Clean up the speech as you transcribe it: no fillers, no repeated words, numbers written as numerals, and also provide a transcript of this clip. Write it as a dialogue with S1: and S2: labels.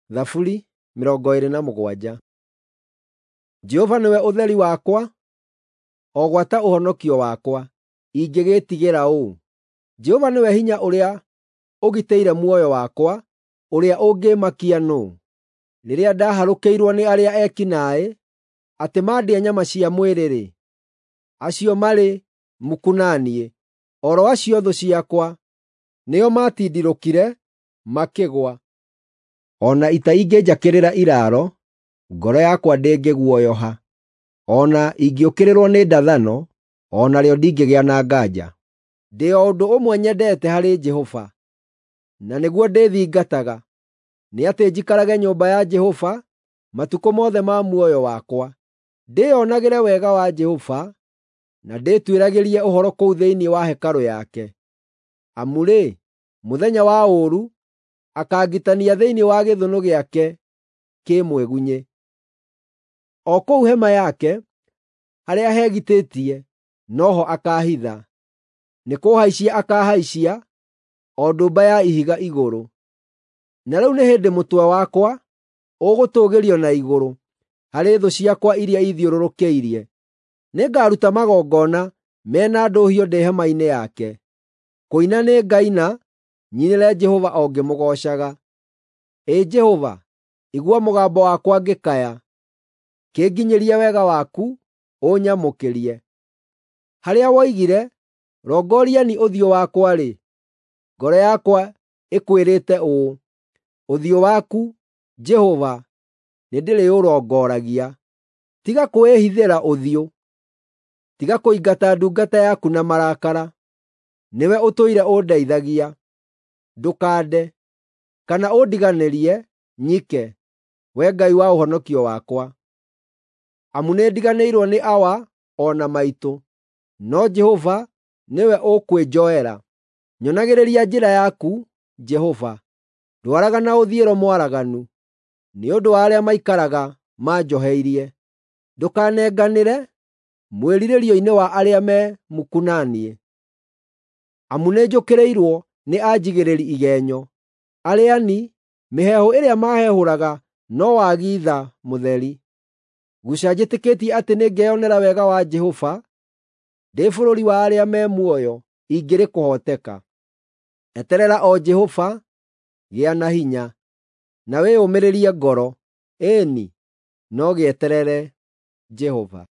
S1: Thaburi 27. Jehova nĩwe ũtheri wakwa, o gwata ũhonokio wakwa, ingĩgĩĩtigĩra ũũ? Jehova nĩwe hinya ũrĩa ũgitĩire muoyo wakwa, ũrĩa ũngĩmakia nũũ? Rĩrĩa ndaharũkĩirwo nĩ arĩa ekinaĩ, atĩ maandĩa nyama cia mwĩrĩ-rĩ, acio marĩ muku na niĩ, o ro acio thũ ciakwa, nĩo matindirũkire, makĩgwa. O na ita ingĩnjakĩrĩra iraaro, ngoro yakwa ndĩngĩguoyoha. O na ingĩũkĩrĩrwo nĩ ndathano, o narĩo ndingĩgĩa na nganja. Ndĩ o ũndũ ũmwe nyendete harĩ Jehova, na nĩguo ndĩthingataga, nĩ atĩ njikarage nyũmba ya Jehova matukũ mothe ma muoyo wakwa, ndĩĩonagĩre wega wa Jehova, na ndĩĩtuĩragĩrie ũhoro kũu thĩinĩ wa hekarũ yake. Amu-rĩ, mũthenya wa ũũru akaangitania thĩinĩ wa gĩthũnũ gĩake kĩmwegunye. O kũu hema yake, harĩa hegitĩtie, no ho akaahitha. Nĩ kũhaicia akaahaicia, o ndũmba ya ihiga igũrũ. Na rĩu nĩ hĩndĩ mũtwe wakwa ũgũtũũgĩrio na igũrũ harĩ thũ ciakwa iria ithiũrũrũkĩirie. Nĩngaruta magongona mena ndũhiũ ndĩ hema-inĩ yake. Kũina nĩngaina, nyinĩre Jehova o ngĩmũgoocaga. Ĩ Jehova, igua mũgambo wakwa ngĩkaya. Kĩnginyĩrie wega waku, ũnyamũkĩrie. Harĩa woigire, rongoriani ũthiũ wakwa-rĩ, ngoro yakwa ĩkwĩrĩte ũũ: ũthiũ waku, Jehova, nĩndĩrĩũrongoragia. Tiga kwĩhithĩra ũthiũ. Tiga kũingata ndungata yaku na marakara. Nĩwe ũtũire ũndeithagia. Ndũkande, kana ũndiganĩrie nyike, Wee Ngai wa ũhonokio wakwa. Amu nĩndiganĩirwo nĩ awa o na maitũ, no Jehova nĩwe ũkwĩnjoera. Nyonagĩrĩria njĩra yaku, Jehova. Ndwaraga na ũthiĩro mwaraganu, nĩ ũndũ wa arĩa maikaraga manjoheirie. Ndũkanenganĩre mwĩrirĩrio-inĩ wa arĩa me muku na niĩ. Amu nĩnjũkĩrĩirwo nĩ anjigĩrĩri igenyo. Arĩani, mĩheehũ ĩrĩa mahehũraga no wagi tha mũtheri. Guca njĩtĩkĩtie atĩ nĩngeyonera wega wa Jehova, ndĩ bũrũri wa arĩa me muoyo, ingĩrĩ kũhoteka. Eterera o Jehova, gĩa na hinya, na wĩyũmĩrĩrie ngoro. Ĩĩni, no gĩeterere Jehova.